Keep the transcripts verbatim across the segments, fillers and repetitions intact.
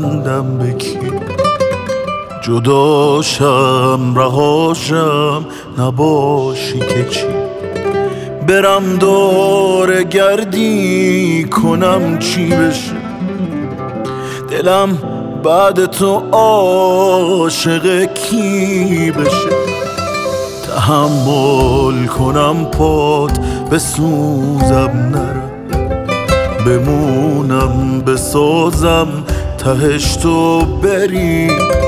ببندم به کی؟ جداشم رهاشم نباشی که چی؟ برم دور گردی کنم چی بشه؟ دلم بعد تو عاشق کی بشه؟ تحمل کنم پات بسوزم نرم، بمونم بسازم تهش تو بری،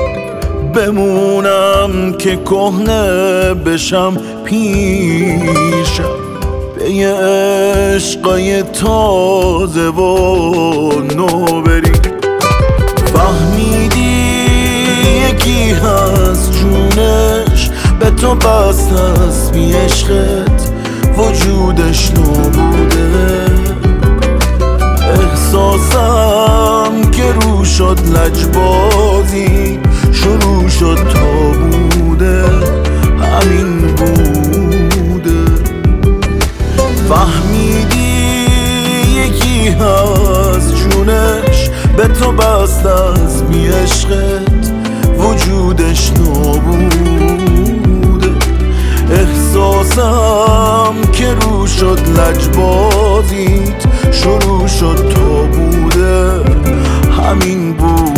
بمونم که کهنه بشم پیشم به یه عشقای تازه و نو بری. فهمیدی یکی هست جونش به تو بست از بی عشقت وجودش نبوده، احساسم که رو شد لجبازی شروع شد تا بوده همین بوده. فهمیدی یکی هست جونش به تو بست از بی عشقت وجودش نبوده، احساسم که رو شد لجبازیت شروع شد تا بوده همین بوده.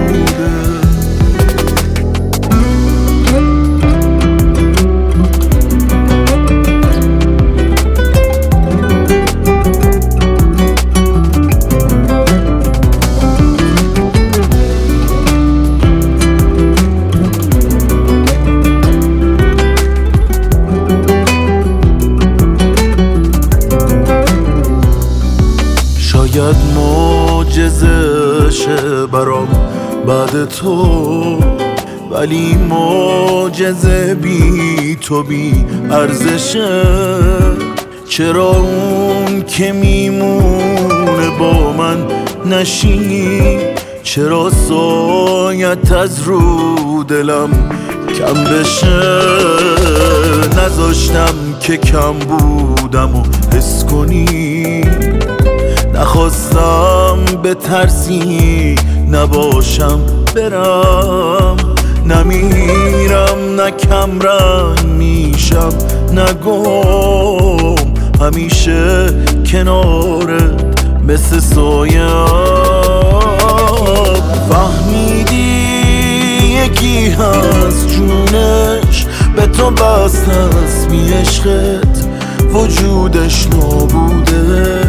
شاید معجزه شه برام بعد تو، ولی معجزه بی تو بی ارزشه. چرا اون که میمونه با من نشی؟ چرا سایت از رو دلم کم بشه؟ نذاشتم که کم بودم و حس کنی، نخواستم به ترسی نباشم برم، نمیرم نه کم رنگ میشم نه گم، همیشه کنارت مثل سایه. فهمیدی یکی هست جونش به تو بست از بی عشقت وجودش نبوده،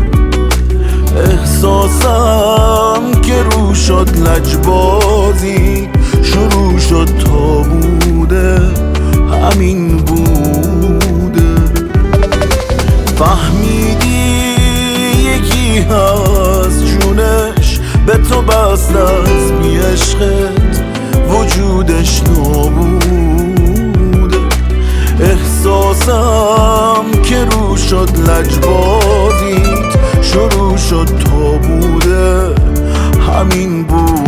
احساسم که رو شد لجبازی شروع شد تا بوده همین بوده. فهمیدی یکی هست جونش به تو بست از بی عشقت وجودش نبوده، احساسم که رو شد لجبازیت شروع شد تا بوده همین بود.